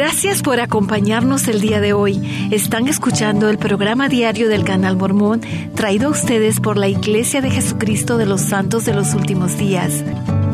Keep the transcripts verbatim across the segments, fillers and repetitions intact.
Gracias por acompañarnos el día de hoy. Están escuchando el programa diario del Canal Mormón, traído a ustedes por la Iglesia de Jesucristo de los Santos de los Últimos Días.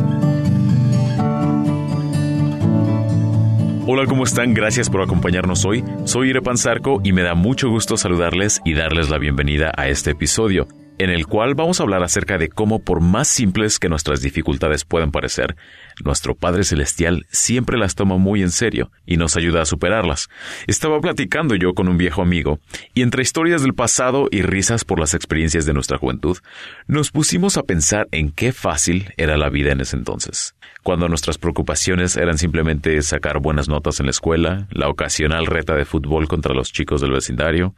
Hola, ¿cómo están? Gracias por acompañarnos hoy. Soy Ire Panzarco y me da mucho gusto saludarles y darles la bienvenida a este episodio, en el cual vamos a hablar acerca de cómo, por más simples que nuestras dificultades puedan parecer, nuestro Padre Celestial siempre las toma muy en serio y nos ayuda a superarlas. Estaba platicando yo con un viejo amigo, y entre historias del pasado y risas por las experiencias de nuestra juventud, nos pusimos a pensar en qué fácil era la vida en ese entonces, cuando nuestras preocupaciones eran simplemente sacar buenas notas en la escuela, la ocasional reta de fútbol contra los chicos del vecindario,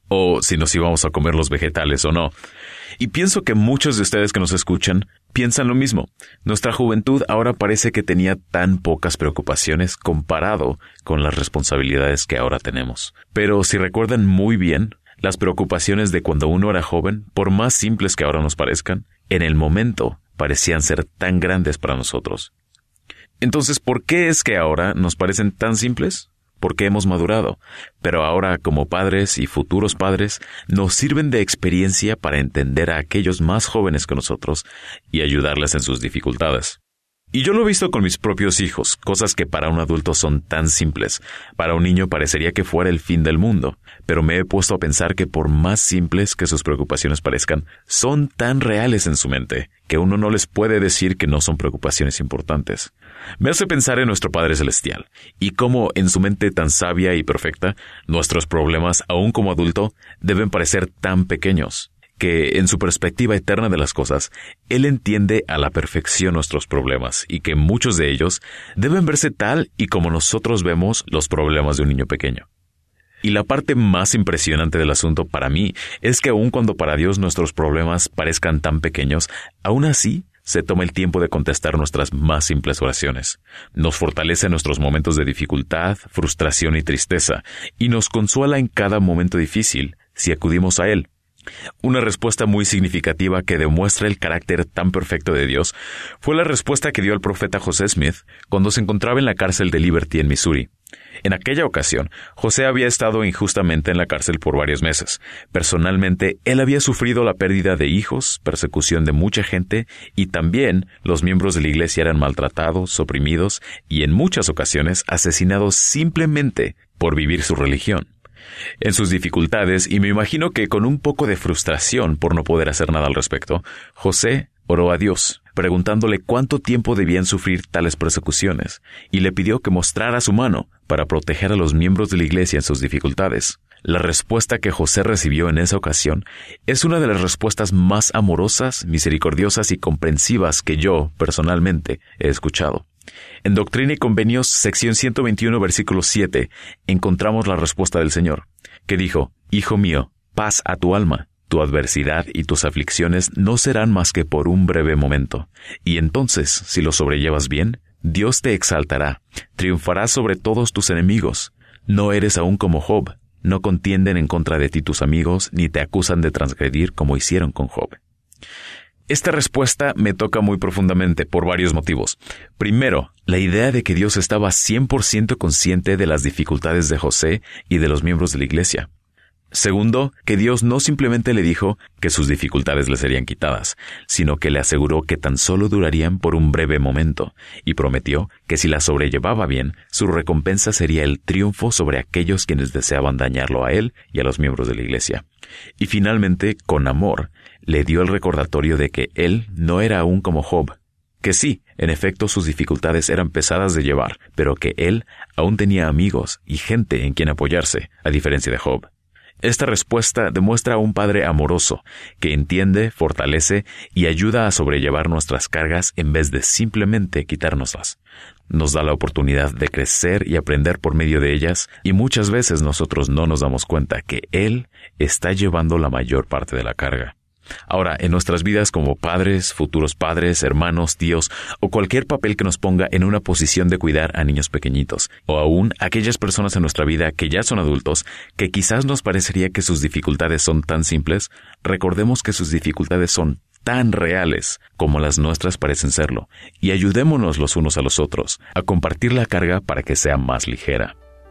o si nos íbamos a comer los vegetales o no. Y pienso que muchos de ustedes que nos escuchan piensan lo mismo. Nuestra juventud ahora parece que tenía tan pocas preocupaciones comparado con las responsabilidades que ahora tenemos. Pero si recuerdan muy bien, las preocupaciones de cuando uno era joven, por más simples que ahora nos parezcan, en el momento parecían ser tan grandes para nosotros. Entonces, ¿por qué es que ahora nos parecen tan simples? Porque hemos madurado, pero ahora como padres y futuros padres nos sirven de experiencia para entender a aquellos más jóvenes que nosotros y ayudarles en sus dificultades. Y yo lo he visto con mis propios hijos, cosas que para un adulto son tan simples. Para un niño parecería que fuera el fin del mundo, pero me he puesto a pensar que por más simples que sus preocupaciones parezcan, son tan reales en su mente, que uno no les puede decir que no son preocupaciones importantes. Me hace pensar en nuestro Padre Celestial, y cómo en su mente tan sabia y perfecta, nuestros problemas, aún como adulto, deben parecer tan pequeños, que en su perspectiva eterna de las cosas, Él entiende a la perfección nuestros problemas y que muchos de ellos deben verse tal y como nosotros vemos los problemas de un niño pequeño. Y la parte más impresionante del asunto para mí es que aun cuando para Dios nuestros problemas parezcan tan pequeños, aún así se toma el tiempo de contestar nuestras más simples oraciones. Nos fortalece en nuestros momentos de dificultad, frustración y tristeza, y nos consuela en cada momento difícil si acudimos a Él. Una respuesta muy significativa que demuestra el carácter tan perfecto de Dios fue la respuesta que dio el profeta José Smith cuando se encontraba en la cárcel de Liberty en Missouri. En aquella ocasión, José había estado injustamente en la cárcel por varios meses. Personalmente, él había sufrido la pérdida de hijos, persecución de mucha gente, y también los miembros de la iglesia eran maltratados, oprimidos y en muchas ocasiones asesinados simplemente por vivir su religión. En sus dificultades, y me imagino que con un poco de frustración por no poder hacer nada al respecto, José oró a Dios, preguntándole cuánto tiempo debían sufrir tales persecuciones, y le pidió que mostrara su mano para proteger a los miembros de la iglesia en sus dificultades. La respuesta que José recibió en esa ocasión es una de las respuestas más amorosas, misericordiosas y comprensivas que yo, personalmente, he escuchado. En Doctrina y Convenios, sección ciento veintiuno, versículo siete, encontramos la respuesta del Señor, que dijo: «Hijo mío, paz a tu alma. Tu adversidad y tus aflicciones no serán más que por un breve momento. Y entonces, si lo sobrellevas bien, Dios te exaltará, triunfarás sobre todos tus enemigos. No eres aún como Job. No contienden en contra de ti tus amigos, ni te acusan de transgredir como hicieron con Job». Esta respuesta me toca muy profundamente por varios motivos. Primero, la idea de que Dios estaba cien por ciento consciente de las dificultades de José y de los miembros de la iglesia. Segundo, que Dios no simplemente le dijo que sus dificultades le serían quitadas, sino que le aseguró que tan solo durarían por un breve momento, y prometió que si las sobrellevaba bien, su recompensa sería el triunfo sobre aquellos quienes deseaban dañarlo a él y a los miembros de la iglesia. Y finalmente, con amor, le dio el recordatorio de que él no era aún como Job, que sí, en efecto sus dificultades eran pesadas de llevar, pero que él aún tenía amigos y gente en quien apoyarse, a diferencia de Job. Esta respuesta demuestra a un Padre amoroso, que entiende, fortalece y ayuda a sobrellevar nuestras cargas en vez de simplemente quitárnoslas. Nos da la oportunidad de crecer y aprender por medio de ellas, y muchas veces nosotros no nos damos cuenta que Él está llevando la mayor parte de la carga. Ahora, en nuestras vidas como padres, futuros padres, hermanos, tíos, o cualquier papel que nos ponga en una posición de cuidar a niños pequeñitos, o aún aquellas personas en nuestra vida que ya son adultos, que quizás nos parecería que sus dificultades son tan simples, recordemos que sus dificultades son tan reales como las nuestras parecen serlo, y ayudémonos los unos a los otros a compartir la carga para que sea más ligera.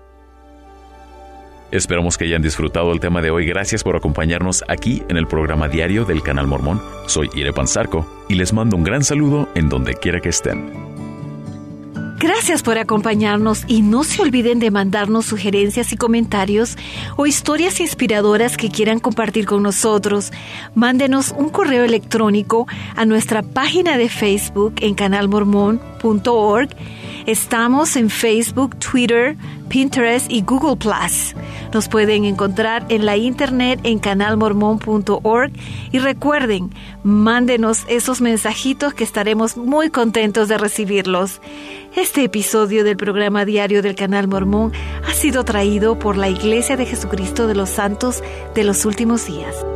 Esperamos que hayan disfrutado el tema de hoy. Gracias por acompañarnos aquí en el programa diario del Canal Mormón. Soy Ire Panzarco y les mando un gran saludo en donde quiera que estén. Gracias por acompañarnos y no se olviden de mandarnos sugerencias y comentarios o historias inspiradoras que quieran compartir con nosotros. Mándenos un correo electrónico a nuestra página de Facebook en canal mormón punto org. Estamos en Facebook, Twitter, Pinterest y Google plus. Nos pueden encontrar en la internet en canal mormón punto org y recuerden, mándenos esos mensajitos que estaremos muy contentos de recibirlos. Este episodio del programa diario del Canal Mormón ha sido traído por la Iglesia de Jesucristo de los Santos de los Últimos Días.